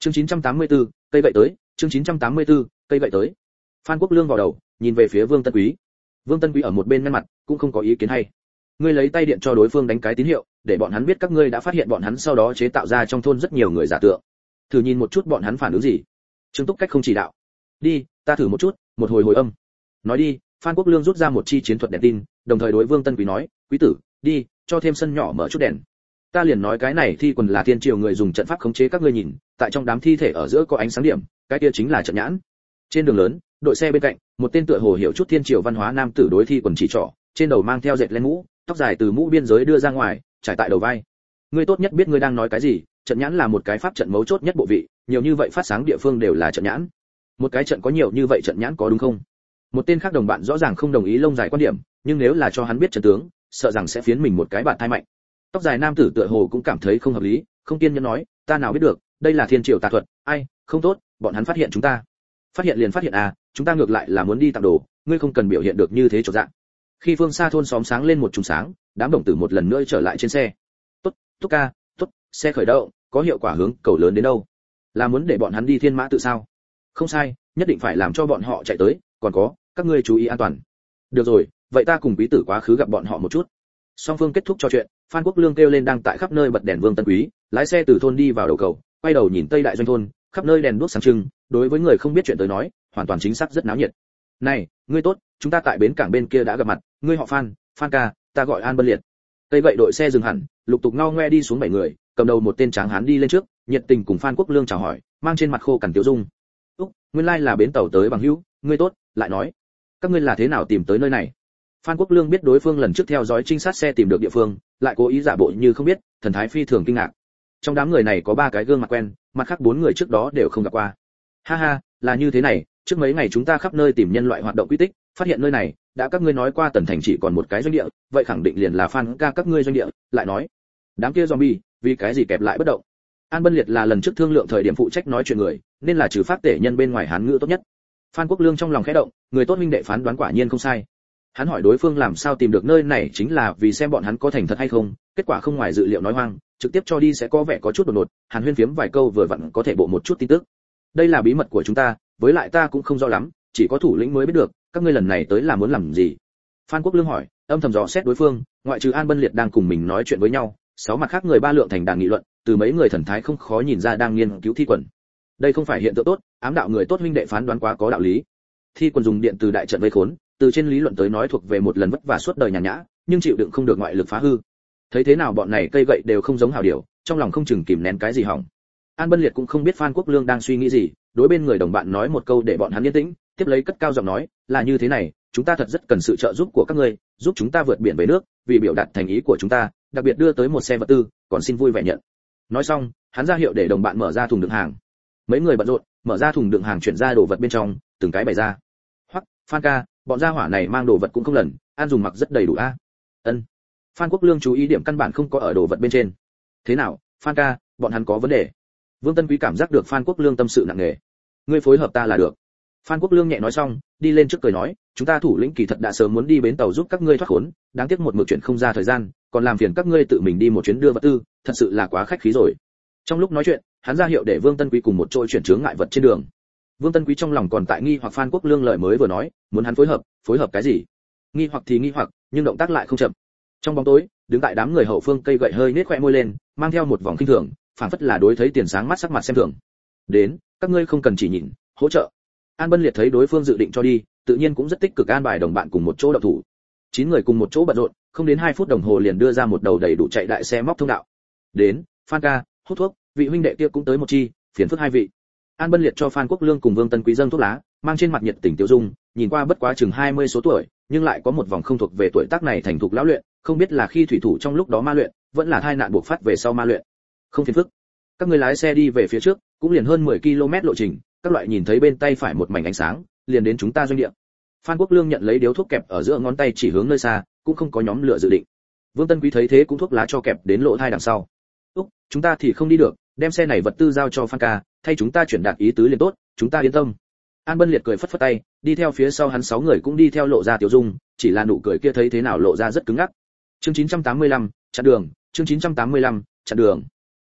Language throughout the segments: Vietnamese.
Chương 984, cây gậy tới, chương 984, cây gậy tới. Phan Quốc Lương vào đầu, nhìn về phía Vương Tân Quý. Vương Tân Quý ở một bên nhăn mặt, cũng không có ý kiến hay. Ngươi lấy tay điện cho đối phương đánh cái tín hiệu, để bọn hắn biết các ngươi đã phát hiện bọn hắn, sau đó chế tạo ra trong thôn rất nhiều người giả tượng. Thử nhìn một chút bọn hắn phản ứng gì. Trương Túc cách không chỉ đạo. Đi, ta thử một chút, một hồi hồi âm. Nói đi, Phan Quốc Lương rút ra một chi chiến thuật đèn tin, đồng thời đối Vương Tân Quý nói, quý tử, đi, cho thêm sân nhỏ mở chút đèn. Ta liền nói cái này thi quần là thiên triều người dùng trận pháp khống chế các ngươi nhìn, tại trong đám thi thể ở giữa có ánh sáng điểm, cái kia chính là trận nhãn. Trên đường lớn, đội xe bên cạnh, một tên tựa hồ hiểu chút thiên triều văn hóa nam tử đối thi quần chỉ trỏ, trên đầu mang theo dệt len mũ, tóc dài từ mũ biên giới đưa ra ngoài, trải tại đầu vai. Ngươi tốt nhất biết ngươi đang nói cái gì, trận nhãn là một cái pháp trận mấu chốt nhất bộ vị, nhiều như vậy phát sáng địa phương đều là trận nhãn. Một cái trận có nhiều như vậy trận nhãn có đúng không? Một tên khác đồng bạn rõ ràng không đồng ý lông dài quan điểm, nhưng nếu là cho hắn biết trận tướng, sợ rằng sẽ phiến mình một cái bạt thai mạnh. Tóc dài nam tử tựa hồ cũng cảm thấy không hợp lý, không kiên nhẫn nói, ta nào biết được, đây là thiên triều tà thuật, ai, không tốt, bọn hắn phát hiện chúng ta. Phát hiện liền phát hiện à, chúng ta ngược lại là muốn đi tặng đồ, ngươi không cần biểu hiện được như thế cho dạng. Khi phương xa thôn xóm sáng lên một chùm sáng, đám đồng tử một lần nữa trở lại trên xe. Tốt, Túc ca, tốt, xe khởi động, có hiệu quả hướng cầu lớn đến đâu? Là muốn để bọn hắn đi thiên mã tự sao? Không sai, nhất định phải làm cho bọn họ chạy tới, còn có, các ngươi chú ý an toàn. Được rồi, vậy ta cùng quý tử quá khứ gặp bọn họ một chút. Song phương kết thúc trò chuyện, Phan Quốc Lương kêu lên đang tại khắp nơi bật đèn Vương Tân Quý, lái xe từ thôn đi vào đầu cầu, quay đầu nhìn Tây Đại Doanh thôn, khắp nơi đèn đuốc sáng trưng, đối với người không biết chuyện tới nói, hoàn toàn chính xác rất náo nhiệt. Này, ngươi tốt, chúng ta tại bến cảng bên kia đã gặp mặt, ngươi họ Phan, Phan ca, ta gọi An Bân Liệt. Tây vậy đội xe dừng hẳn, lục tục ngao ngoe đi xuống 7 người, cầm đầu một tên tráng hán đi lên trước, nhiệt tình cùng Phan Quốc Lương chào hỏi, mang trên mặt khô cằn tiêu dung. Úc, nguyên lai là bến tàu tới bằng hữu, ngươi tốt, lại nói, các ngươi là thế nào tìm tới nơi này? Phan Quốc Lương biết đối phương lần trước theo dõi trinh sát xe tìm được địa phương, lại cố ý giả bộ như không biết, thần thái phi thường kinh ngạc. Trong đám người này có 3 cái gương mặt quen, mặt khác 4 người trước đó đều không gặp qua. Ha ha, là như thế này, trước mấy ngày chúng ta khắp nơi tìm nhân loại hoạt động quy tích, phát hiện nơi này, đã các ngươi nói qua Tần Thành chỉ còn một cái doanh địa, vậy khẳng định liền là Phan ca các ngươi doanh địa, lại nói, đám kia zombie, vì cái gì kẹp lại bất động? An Bân Liệt là lần trước thương lượng thời điểm phụ trách nói chuyện người, nên là trừ phát tể nhân bên ngoài hán ngữ tốt nhất. Phan Quốc Lương trong lòng khẽ động, người tốt huynh đệ phán đoán quả nhiên không sai. Hắn hỏi đối phương làm sao tìm được nơi này chính là vì xem bọn hắn có thành thật hay không, kết quả không ngoài dự liệu nói hoang, trực tiếp cho đi sẽ có vẻ có chút đột ngột, Hàn Huyên phiếm vài câu vừa vặn có thể bộ một chút tin tức. Đây là bí mật của chúng ta, với lại ta cũng không rõ lắm, chỉ có thủ lĩnh mới biết được, các ngươi lần này tới là muốn làm gì? Phan Quốc Lương hỏi, âm thầm dò xét đối phương, ngoại trừ An Bân Liệt đang cùng mình nói chuyện với nhau, 6 mặt khác người ba lượng thành đàn nghị luận, từ mấy người thần thái không khó nhìn ra đang nghiên cứu thi quần. Đây không phải hiện tượng tốt, ám đạo người tốt huynh đệ phán đoán quá có đạo lý. Thi quần dùng điện từ đại trận vây khốn, từ trên lý luận tới nói thuộc về một lần vất vả suốt đời nhàn nhã, nhưng chịu đựng không được ngoại lực phá hư. Thấy thế nào bọn này cây gậy đều không giống hảo điều, trong lòng không chừng kìm nén cái gì hỏng. An Bân Liệt cũng không biết Phan Quốc Lương đang suy nghĩ gì, đối bên người đồng bạn nói một câu để bọn hắn yên tĩnh, tiếp lấy cất cao giọng nói, là như thế này, chúng ta thật rất cần sự trợ giúp của các ngươi, giúp chúng ta vượt biển về nước, vì biểu đạt thành ý của chúng ta, đặc biệt đưa tới một xe vật tư, còn xin vui vẻ nhận. Nói xong, hắn ra hiệu để đồng bạn mở ra thùng đựng hàng. Mấy người bận rộn, mở ra thùng đựng hàng chuyển ra đồ vật bên trong, từng cái bày ra. Hoắc, Phan ca, bọn gia hỏa này mang đồ vật cũng không lần, ăn dùng mặc rất đầy đủ a. Ân. Phan Quốc Lương chú ý điểm căn bản không có ở đồ vật bên trên. Thế nào, Phan ca, bọn hắn có vấn đề? Vương Tân Quý cảm giác được Phan Quốc Lương tâm sự nặng nề. Ngươi phối hợp ta là được. Phan Quốc Lương nhẹ nói xong, đi lên trước cười nói, chúng ta thủ lĩnh kỳ thật đã sớm muốn đi bến tàu giúp các ngươi thoát khốn, đáng tiếc một mực chuyện không ra thời gian, còn làm phiền các ngươi tự mình đi một chuyến đưa vật tư, thật sự là quá khách khí rồi. Trong lúc nói chuyện, hắn ra hiệu để Vương Tân Quý cùng một chỗ chuyển chướng ngại vật trên đường. Vương Tân Quý trong lòng còn tại nghi hoặc Phan Quốc Lương lời mới vừa nói, muốn hắn phối hợp cái gì? Nghi hoặc thì nghi hoặc, nhưng động tác lại không chậm. Trong bóng tối, đứng tại đám người hậu phương cây gậy hơi nết khóe môi lên, mang theo một vòng khinh thường, phảng phất là đối thấy tiền sáng mắt sắc mặt xem thường. Đến, các ngươi không cần chỉ nhìn, hỗ trợ. An Bân Liệt thấy đối phương dự định cho đi, tự nhiên cũng rất tích cực an bài đồng bạn cùng một chỗ động thủ. 9 người cùng một chỗ bận rộn, không đến 2 phút đồng hồ liền đưa ra một đầu đầy đủ chạy đại xe móc thông đạo. Đến, Phan ca, hút thuốc, vị huynh đệ kia cũng tới một chi, phiền phức 2 vị. An Bân Liệt cho Phan Quốc Lương cùng Vương Tân Quý dâng thuốc lá, mang trên mặt nhiệt tình tiêu dung, nhìn qua bất quá chừng 20 số tuổi, nhưng lại có một vòng không thuộc về tuổi tác này thành thục lão luyện, không biết là khi thủy thủ trong lúc đó ma luyện, vẫn là tai nạn buộc phát về sau ma luyện. Không phiền phức. Các ngươi lái xe đi về phía trước, cũng liền hơn 10 km lộ trình, các loại nhìn thấy bên tay phải một mảnh ánh sáng, liền đến chúng ta doanh địa. Phan Quốc Lương nhận lấy điếu thuốc kẹp ở giữa ngón tay chỉ hướng nơi xa, cũng không có nhóm lửa dự định. Vương Tân Quý thấy thế cũng thuốc lá cho kẹp đến lỗ tai đằng sau. Úc, chúng ta thì không đi được, đem xe này vật tư giao cho Phan ca, thay chúng ta chuyển đạt ý tứ liền tốt, chúng ta yên tâm. An Bân Liệt cười phất phất tay, đi theo phía sau hắn 6 người cũng đi theo lộ ra tiểu dung, chỉ là nụ cười kia thấy thế nào lộ ra rất cứng ngắc. Chương 985, chặn đường, chương 985, chặn đường.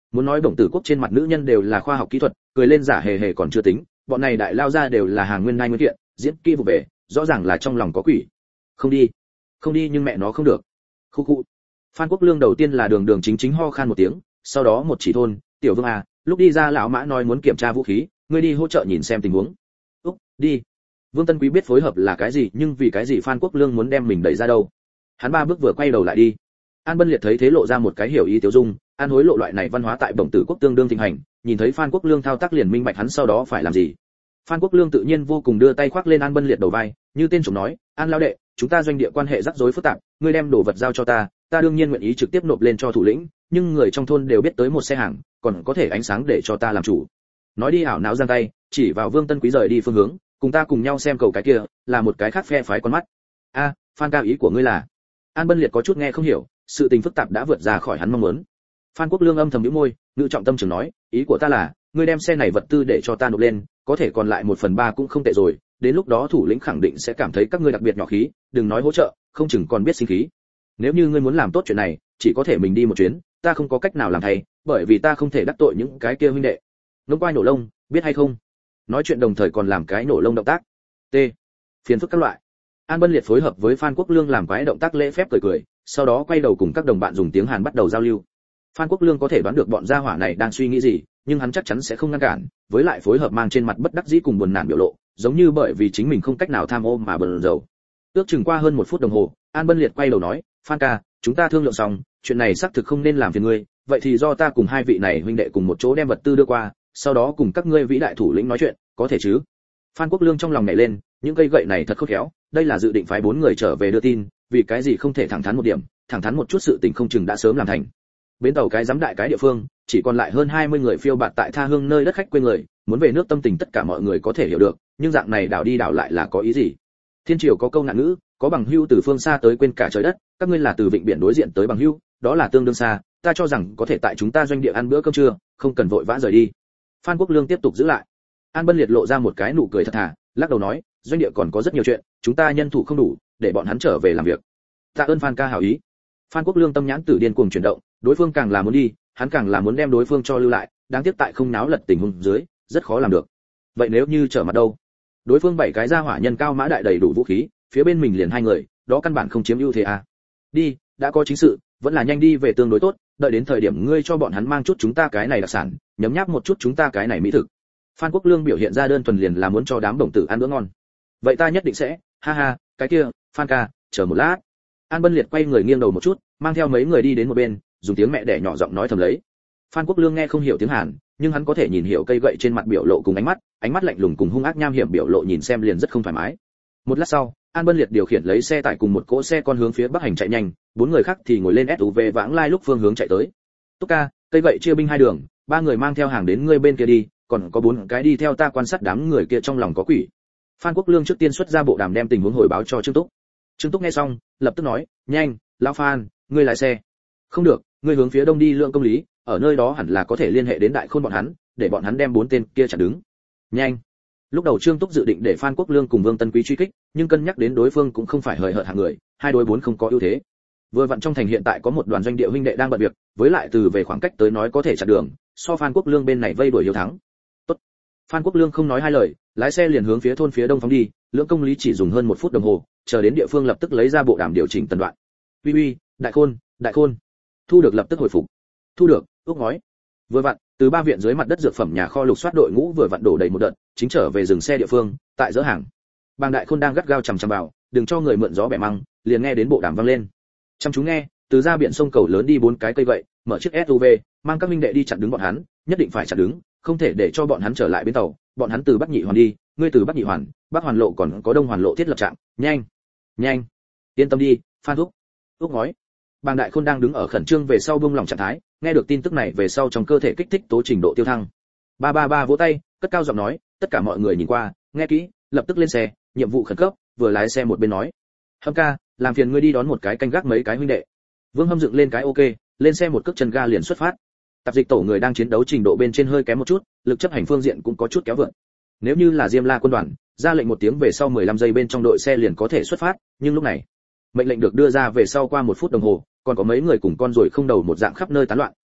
Muốn nói Đồng Tử Quốc trên mặt nữ nhân đều là khoa học kỹ thuật, cười lên giả hề hề còn chưa tính, bọn này đại lao ra đều là hàng nguyên nai nguyên kiện, diễn kỹ vụ bể, rõ ràng là trong lòng có quỷ. Không đi, không đi nhưng mẹ nó không được. Khu khu. Phan Quốc Lương đầu tiên là đường đường chính chính ho khan một tiếng, sau đó một chỉ thôn, tiểu Vương à, lúc đi ra lão mã nói muốn kiểm tra vũ khí, ngươi đi hỗ trợ nhìn xem tình huống. Úc, đi. Vương Tân Quý biết phối hợp là cái gì, nhưng vì cái gì Phan Quốc Lương muốn đem mình đẩy ra đâu? Hắn ba bước vừa quay đầu lại đi. An Bân Liệt thấy thế lộ ra một cái hiểu ý tiêu dung, an hối lộ loại này văn hóa tại Đồng Tử Quốc tương đương thịnh hành, nhìn thấy Phan Quốc Lương thao tác liền minh bạch hắn sau đó phải làm gì. Phan Quốc Lương tự nhiên vô cùng đưa tay khoác lên An Bân Liệt đầu vai, như tên trộm nói, An lão đệ, chúng ta doanh địa quan hệ rắc rối phức tạp, ngươi đem đồ vật giao cho ta, ta đương nhiên nguyện ý trực tiếp nộp lên cho thủ lĩnh, nhưng người trong thôn đều biết tới một xe hàng, còn có thể ánh sáng để cho ta làm chủ. Nói đi ảo não giang tay, chỉ vào Vương Tân Quý rời đi phương hướng, cùng ta cùng nhau xem cầu cái kia, là một cái khác phe phái con mắt. A, Phan ca ý của ngươi là? An Bân Liệt có chút nghe không hiểu, sự tình phức tạp đã vượt ra khỏi hắn mong muốn. Phan Quốc Lương âm thầm nhíu môi, ngữ trọng tâm trường nói, ý của ta là, ngươi đem xe này vật tư để cho ta nộp lên, có thể còn lại 1/3 cũng không tệ rồi, đến lúc đó thủ lĩnh khẳng định sẽ cảm thấy các ngươi đặc biệt nhỏ khí, đừng nói hỗ trợ, không chừng còn biết sinh khí. Nếu như ngươi muốn làm tốt chuyện này, chỉ có thể mình đi một chuyến, ta không có cách nào làm thay, bởi vì ta không thể đắc tội những cái kia huynh đệ. Ngông quai nổ lông, biết hay không? Nói chuyện đồng thời còn làm cái nổ lông động tác. T. Phiền phức các loại. An Bân Liệt phối hợp với Phan Quốc Lương làm quái động tác lễ phép cười cười, sau đó quay đầu cùng các đồng bạn dùng tiếng Hàn bắt đầu giao lưu. Phan Quốc Lương có thể đoán được bọn gia hỏa này đang suy nghĩ gì, nhưng hắn chắc chắn sẽ không ngăn cản, với lại phối hợp mang trên mặt bất đắc dĩ cùng buồn nản biểu lộ, giống như bởi vì chính mình không cách nào tham ô mà bần dầu. Ước chừng qua hơn 1 phút đồng hồ, An Bân Liệt quay đầu nói, Phan ca, chúng ta thương lượng xong, chuyện này xác thực không nên làm phiền ngươi, vậy thì do ta cùng hai vị này huynh đệ cùng một chỗ đem vật tư đưa qua, sau đó cùng các ngươi vĩ đại thủ lĩnh nói chuyện, có thể chứ? Phan Quốc Lương trong lòng nhảy lên, những cây gậy này thật khôn khéo, đây là dự định phái 4 người trở về đưa tin, vì cái gì không thể thẳng thắn một điểm, thẳng thắn một chút sự tình không chừng đã sớm làm thành. Bến tàu cái giám đại cái địa phương, chỉ còn lại hơn 20 người phiêu bạt tại tha hương nơi đất khách quê người, muốn về nước tâm tình tất cả mọi người có thể hiểu được, nhưng dạng này đảo đi đảo lại là có ý gì? Thiên triều có câu ngạn ngữ, có bằng hữu từ phương xa tới quên cả trời đất, các ngươi là từ vịnh biển đối diện tới bằng hữu, đó là tương đương xa, ta cho rằng có thể tại chúng ta doanh địa ăn bữa cơm trưa, không cần vội vã rời đi. Phan Quốc Lương tiếp tục giữ lại. An Bân Liệt lộ ra một cái nụ cười thật thà, lắc đầu nói, doanh địa còn có rất nhiều chuyện, chúng ta nhân thủ không đủ, để bọn hắn trở về làm việc. Tạ ơn Phan ca hảo ý. Phan Quốc Lương tâm nhãn tử điên cuồng chuyển động, đối phương càng là muốn đi, hắn càng là muốn đem đối phương cho lưu lại, đáng tiếc tại không náo lật tình huống dưới, rất khó làm được. Vậy nếu như trở mặt đâu? Đối phương 7 cái gia hỏa nhân cao mã đại đầy đủ vũ khí, phía bên mình liền 2 người, đó căn bản không chiếm ưu thế à. Đi, đã có chính sự, vẫn là nhanh đi về tương đối tốt, đợi đến thời điểm ngươi cho bọn hắn mang chút chúng ta cái này đặc sản, nhấm nháp một chút chúng ta cái này mỹ thực. Phan Quốc Lương biểu hiện ra đơn thuần liền là muốn cho đám đồng tử ăn bữa ngon. Vậy ta nhất định sẽ, ha ha, cái kia, Phan ca, chờ một lát. An Bân Liệt quay người nghiêng đầu một chút, mang theo mấy người đi đến một bên, dùng tiếng mẹ đẻ nhỏ giọng nói thầm lấy. Phan Quốc Lương nghe không hiểu tiếng Hàn, nhưng hắn có thể nhìn hiểu cây gậy trên mặt biểu lộ cùng ánh mắt lạnh lùng cùng hung ác nham hiểm biểu lộ nhìn xem liền rất không thoải mái. Một lát sau, An Bân Liệt điều khiển lấy xe tải cùng một cỗ xe con hướng phía bắc hành chạy nhanh, 4 người khác thì ngồi lên SUV vãng lai lúc phương hướng chạy tới. Túc ca, cây gậy chia binh 2 đường, 3 người mang theo hàng đến ngươi bên kia đi, còn có 4 cái đi theo ta quan sát đám người kia trong lòng có quỷ. Phan Quốc Lương trước tiên xuất ra bộ đàm đem tình huống hồi báo cho Trương Túc. Trương Túc nghe xong, lập tức nói, nhanh, lão Phan, ngươi lái xe. Không được, ngươi hướng phía đông đi lượng công lý, ở nơi đó hẳn là có thể liên hệ đến đại khôn bọn hắn, để bọn hắn đem 4 tên kia chặn đứng. Nhanh. Lúc đầu Trương Túc dự định để Phan Quốc Lương cùng Vương Tân Quý truy kích, nhưng cân nhắc đến đối phương cũng không phải hời hợt hạng người, 2 đối 4 không có ưu thế. Vừa vặn trong thành hiện tại có một đoàn doanh địa huynh đệ đang bận việc, với lại từ về khoảng cách tới nói có thể chặn đường, so Phan Quốc Lương bên này vây đuổi hiếu thắng. Tốt. Phan Quốc Lương không nói hai lời, lái xe liền hướng phía thôn phía đông phóng đi, lượng công lý chỉ dùng hơn 1 phút đồng hồ, chờ đến địa phương lập tức lấy ra bộ đàm điều chỉnh tần đoạn. Uy uy, đại khôn. Thu được lập tức hồi phục. Thu được, ước ngói. Vừa vặn, từ 3 viện dưới mặt đất dược phẩm nhà kho lục soát đội ngũ vừa vặn đổ đầy một đợt, chính trở về dừng xe địa phương, tại dỡ hàng. Bàng Đại Khôn đang gắt gao chằm chằm vào, đừng cho người mượn gió bẻ măng, liền nghe đến bộ đàm vang lên. Chăm chú nghe, từ ra biển sông cầu lớn đi 4 cái cây gậy, mở chiếc SUV, mang các minh đệ đi chặn đứng bọn hắn, nhất định phải chặn đứng, không thể để cho bọn hắn trở lại bến tàu, bọn hắn từ Bắc Nhị Hoàn đi, ngươi từ Bắc Nhị Hoàn, Bắc Hoàn lộ còn có Đông Hoàn lộ thiết lập trạm, nhanh. Yên tâm đi, Phan thúc. Úc nói. Bàng Đại Khôn đang đứng ở khẩn trương về sau buông lỏng trạng thái, nghe được tin tức này về sau trong cơ thể kích thích tố trình độ tiêu thăng. 333 vỗ tay, cất cao giọng nói, tất cả mọi người nhìn qua, nghe kỹ, lập tức lên xe, nhiệm vụ khẩn cấp, vừa lái xe một bên nói. Hâm ca, làm phiền ngươi đi đón một cái canh gác mấy cái huynh đệ. Vương Hâm dựng lên cái ok, lên xe một cước chân ga liền xuất phát. Tạp dịch tổ người đang chiến đấu trình độ bên trên hơi kém một chút, lực chấp hành phương diện cũng có chút kéo vượn. Nếu như là Diêm La quân đoàn, ra lệnh một tiếng về sau 15 giây bên trong đội xe liền có thể xuất phát, nhưng lúc này, mệnh lệnh được đưa ra về sau qua 1 phút đồng hồ, còn có mấy người cùng con rồi không đầu một dạng khắp nơi tán loạn,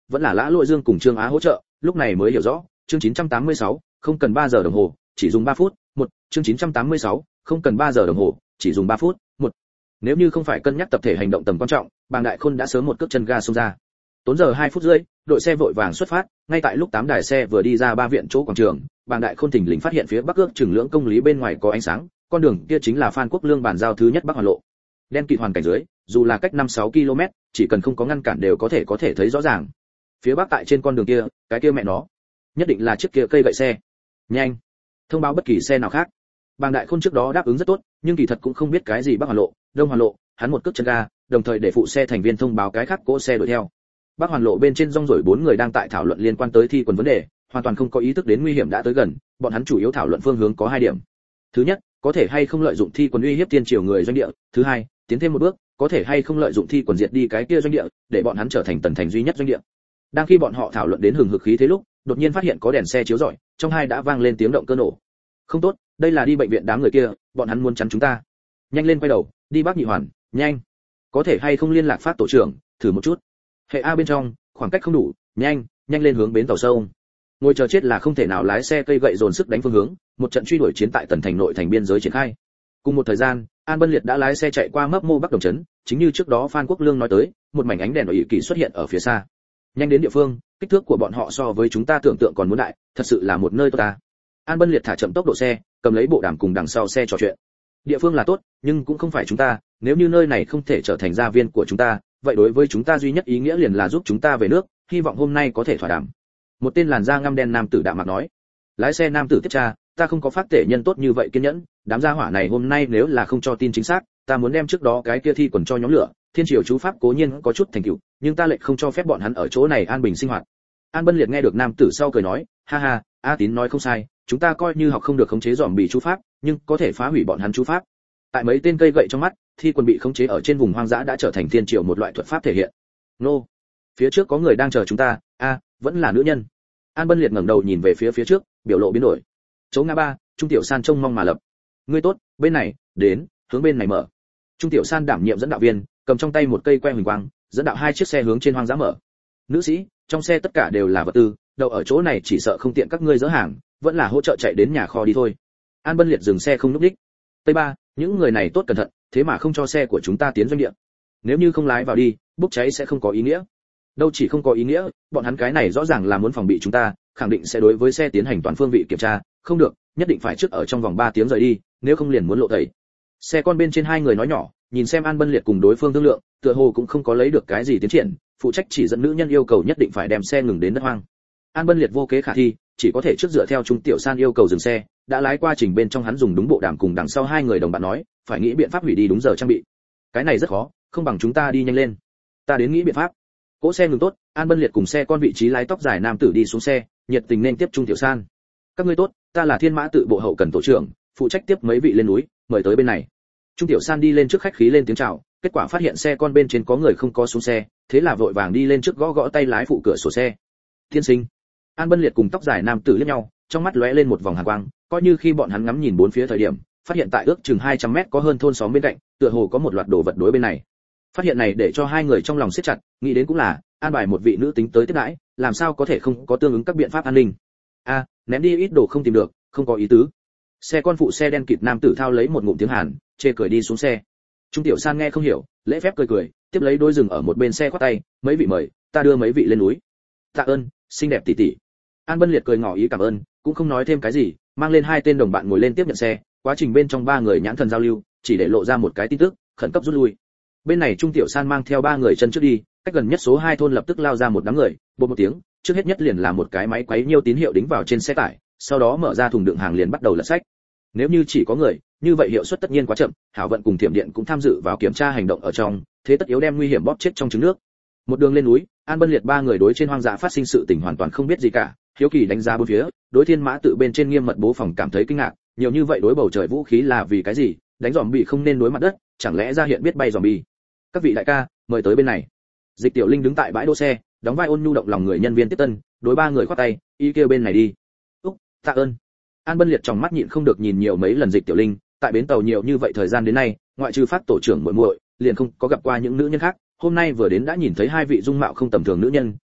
vẫn là Lã Lội Dương cùng Trương Á hỗ trợ, lúc này mới hiểu rõ, chương 986, không cần 3 giờ đồng hồ, chỉ dùng 3 phút, chương 986, không cần 3 giờ đồng hồ, chỉ dùng 3 phút, Nếu như không phải cân nhắc tập thể hành động tầm quan trọng, Bàng Đại Khôn đã sớm một cước chân ga xông ra. Tốn giờ 2 phút rưỡi, đội xe vội vàng xuất phát, ngay tại lúc 8 đài xe vừa đi ra 3 viện chỗ quảng trường, Bàng Đại Khôn thình lình phát hiện phía bắc ước chừng lưỡng công lý bên ngoài có ánh sáng, con đường kia chính là Phan Quốc Lương bàn giao thứ nhất Bắc Hoàn lộ. Đen kịt hoàn cảnh dưới, dù là cách 5-6 km, chỉ cần không có ngăn cản đều có thể thấy rõ ràng. Phía bắc tại trên con đường kia, cái kia mẹ nó, nhất định là chiếc kia cây gậy xe. Nhanh, thông báo bất kỳ xe nào khác. Bàng Đại Khôn trước đó đáp ứng rất tốt, nhưng kỳ thật cũng không biết cái gì Bắc Hoàn lộ, Đông Hoàn lộ, hắn một cước chân ga, đồng thời để phụ xe thành viên thông báo cái khác cỗ xe đuổi theo. Bắc Hoàn lộ bên trên rong rổi 4 người đang tại thảo luận liên quan tới thi quần vấn đề, hoàn toàn không có ý thức đến nguy hiểm đã tới gần, bọn hắn chủ yếu thảo luận phương hướng có 2 điểm. Thứ nhất, có thể hay không lợi dụng thi quần uy hiếp tiên triều người doanh địa, thứ hai, tiến thêm một bước, có thể hay không lợi dụng thi quần diệt đi cái kia doanh địa, để bọn hắn trở thành tần thành duy nhất doanh địa. Đang khi bọn họ thảo luận đến hừng hực khí thế lúc, đột nhiên phát hiện có đèn xe chiếu rọi, trong hai đã vang lên tiếng động cơ nổ. Không tốt, đây là đi bệnh viện đám người kia, bọn hắn muốn chắn chúng ta. Nhanh lên quay đầu, đi Bắc Nhị Hoàn, nhanh. Có thể hay không liên lạc phát tổ trưởng, thử một chút. Hệ A bên trong, khoảng cách không đủ, nhanh lên hướng bến tàu sông. Ngồi chờ chết là không thể nào, lái xe cây gậy dồn sức đánh phương hướng, một trận truy đuổi chiến tại tần thành nội thành biên giới triển khai. Cùng một thời gian, An Bân Liệt đã lái xe chạy qua Mấp Mô Bắc Đồng trấn, chính như trước đó Phan Quốc Lương nói tới, một mảnh ánh đèn đỏ ỵ kỳ xuất hiện ở phía xa. Nhanh đến địa phương, kích thước của bọn họ so với chúng ta tưởng tượng còn muốn đại, thật sự là một nơi tốt ta. An Bân Liệt thả chậm tốc độ xe, cầm lấy bộ đàm cùng đằng sau xe trò chuyện. Địa phương là tốt, nhưng cũng không phải chúng ta, nếu như nơi này không thể trở thành gia viên của chúng ta, vậy đối với chúng ta duy nhất ý nghĩa liền là giúp chúng ta về nước, hy vọng hôm nay có thể thỏa đàm. Một tên làn da ngăm đen nam tử đạm mạc nói. Lái xe nam tử tiếp tra, ta không có phát tể nhân tốt như vậy kiên nhẫn, đám gia hỏa này hôm nay nếu là không cho tin chính xác, ta muốn đem trước đó cái kia thi quần cho nhóm lửa, thiên triều chú pháp cố nhiên có chút thành tựu, nhưng ta lại không cho phép bọn hắn ở chỗ này an bình sinh hoạt. An Bân Liệt nghe được nam tử sau cười nói, ha ha, A Tín nói không sai, chúng ta coi như học không được khống chế dòm bị chú pháp, nhưng có thể phá hủy bọn hắn chú pháp. Tại mấy tên cây gậy trong mắt, thi quần bị khống chế ở trên vùng hoang dã đã trở thành thiên triều một loại thuật pháp thể hiện. Nô, phía trước có người đang chờ chúng ta, vẫn là nữ nhân. An Bân Liệt ngẩng đầu nhìn về phía trước, biểu lộ biến đổi. Chỗ ngã ba, Trung Tiểu San trông mong mà lập. Ngươi tốt, bên này, đến, hướng bên này mở. Trung Tiểu San đảm nhiệm dẫn đạo viên, cầm trong tay một cây que huỳnh quang, dẫn đạo 2 chiếc xe hướng trên hoang dã mở. Nữ sĩ, trong xe tất cả đều là vật tư, đậu ở chỗ này chỉ sợ không tiện các ngươi dỡ hàng, vẫn là hỗ trợ chạy đến nhà kho đi thôi. An Bân Liệt dừng xe không núp đích. Tây ba, những người này tốt cẩn thận, thế mà không cho xe của chúng ta tiến doanh địa. Nếu như không lái vào đi, bốc cháy sẽ không có ý nghĩa. Đâu chỉ không có ý nghĩa, bọn hắn cái này rõ ràng là muốn phòng bị chúng ta, khẳng định sẽ đối với xe tiến hành toàn phương vị kiểm tra, không được, nhất định phải trước ở trong vòng 3 tiếng rời đi, nếu không liền muốn lộ tẩy. Xe con bên trên 2 người nói nhỏ, nhìn xem An Bân Liệt cùng đối phương thương lượng, tựa hồ cũng không có lấy được cái gì tiến triển, phụ trách chỉ dẫn nữ nhân yêu cầu nhất định phải đem xe ngừng đến đất hoang. An Bân Liệt vô kế khả thi, chỉ có thể trước dựa theo Trung Tiểu San yêu cầu dừng xe, đã lái qua trình bên trong hắn dùng đúng bộ đàm cùng đằng sau 2 người đồng bạn nói, phải nghĩ biện pháp hủy đi đúng giờ trang bị. Cái này rất khó, không bằng chúng ta đi nhanh lên. Ta đến nghĩ biện pháp. Cỗ xe ngừng tốt, An Bân Liệt cùng xe con vị trí lái tóc dài nam tử đi xuống xe, nhiệt tình nên tiếp Trung Tiểu San. Các ngươi tốt, ta là Thiên Mã tự bộ hậu cần tổ trưởng, phụ trách tiếp mấy vị lên núi, mời tới bên này. Trung Tiểu San đi lên trước khách khí lên tiếng chào, kết quả phát hiện xe con bên trên có người không có xuống xe, thế là vội vàng đi lên trước gõ gõ tay lái phụ cửa sổ xe. Tiên sinh. An Bân Liệt cùng tóc dài nam tử liếc nhau, trong mắt lóe lên một vòng hàn quang, coi như khi bọn hắn ngắm nhìn bốn phía thời điểm, phát hiện tại ước chừng 200 mét có hơn thôn xóm bên cạnh, tựa hồ có một loạt đồ vật đối bên này. Phát hiện này để cho 2 người trong lòng siết chặt, nghĩ đến cũng là, an bài một vị nữ tính tới tiếp đãi, làm sao có thể không có tương ứng các biện pháp an ninh. Ném đi ít đồ không tìm được, không có ý tứ. Xe con phụ xe đen kịt nam tử thao lấy một ngụm tiếng Hàn, chê cười đi xuống xe. Trung Tiểu San nghe không hiểu, lễ phép cười, tiếp lấy đôi rừng ở một bên xe khoát tay, mấy vị mời, ta đưa mấy vị lên núi. Tạ ơn, xinh đẹp tỷ tỷ. An Bân Liệt cười ngỏ ý cảm ơn, cũng không nói thêm cái gì, mang lên 2 tên đồng bạn ngồi lên tiếp nhận xe, quá trình bên trong 3 người nhãn thần giao lưu, chỉ để lộ ra một cái tin tức, khẩn cấp rút lui. Bên này Trung Tiểu San mang theo 3 người chân trước đi, cách gần nhất số 2 thôn lập tức lao ra một đám người, bột một tiếng, trước hết nhất liền là một cái máy quấy nhiêu tín hiệu đính vào trên xe tải, sau đó mở ra thùng đựng hàng liền bắt đầu lật sách. Nếu như chỉ có người, như vậy hiệu suất tất nhiên quá chậm, Hảo Vận cùng Thiểm Điện cũng tham dự vào kiểm tra hành động ở trong, thế tất yếu đem nguy hiểm bóp chết trong trứng nước. Một đường lên núi, An Bân Liệt 3 người đối trên hoang dã phát sinh sự tình hoàn toàn không biết gì cả, hiếu kỳ đánh giá bốn phía, đối Thiên Mã tự bên trên nghiêm mật bố phòng cảm thấy kinh ngạc, nhiều như vậy đối bầu trời vũ khí là vì cái gì, đánh giòm bị không nên đối mặt đất, chẳng lẽ ra hiện biết bay giòm bị. Các vị đại ca, mời tới bên này. Dịch Tiểu Linh đứng tại bãi đỗ xe, đóng vai ôn nhu động lòng người nhân viên tiếp tân, đối 3 người khoát tay, y kêu bên này đi. Úc, tạ ơn. An Bân Liệt trong mắt nhịn không được nhìn nhiều mấy lần Dịch Tiểu Linh, tại bến tàu nhiều như vậy thời gian đến nay, ngoại trừ phát tổ trưởng muội muội, liền không có gặp qua những nữ nhân khác, hôm nay vừa đến đã nhìn thấy 2 vị dung mạo không tầm thường nữ nhân,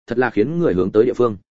thật là khiến người hướng tới địa phương.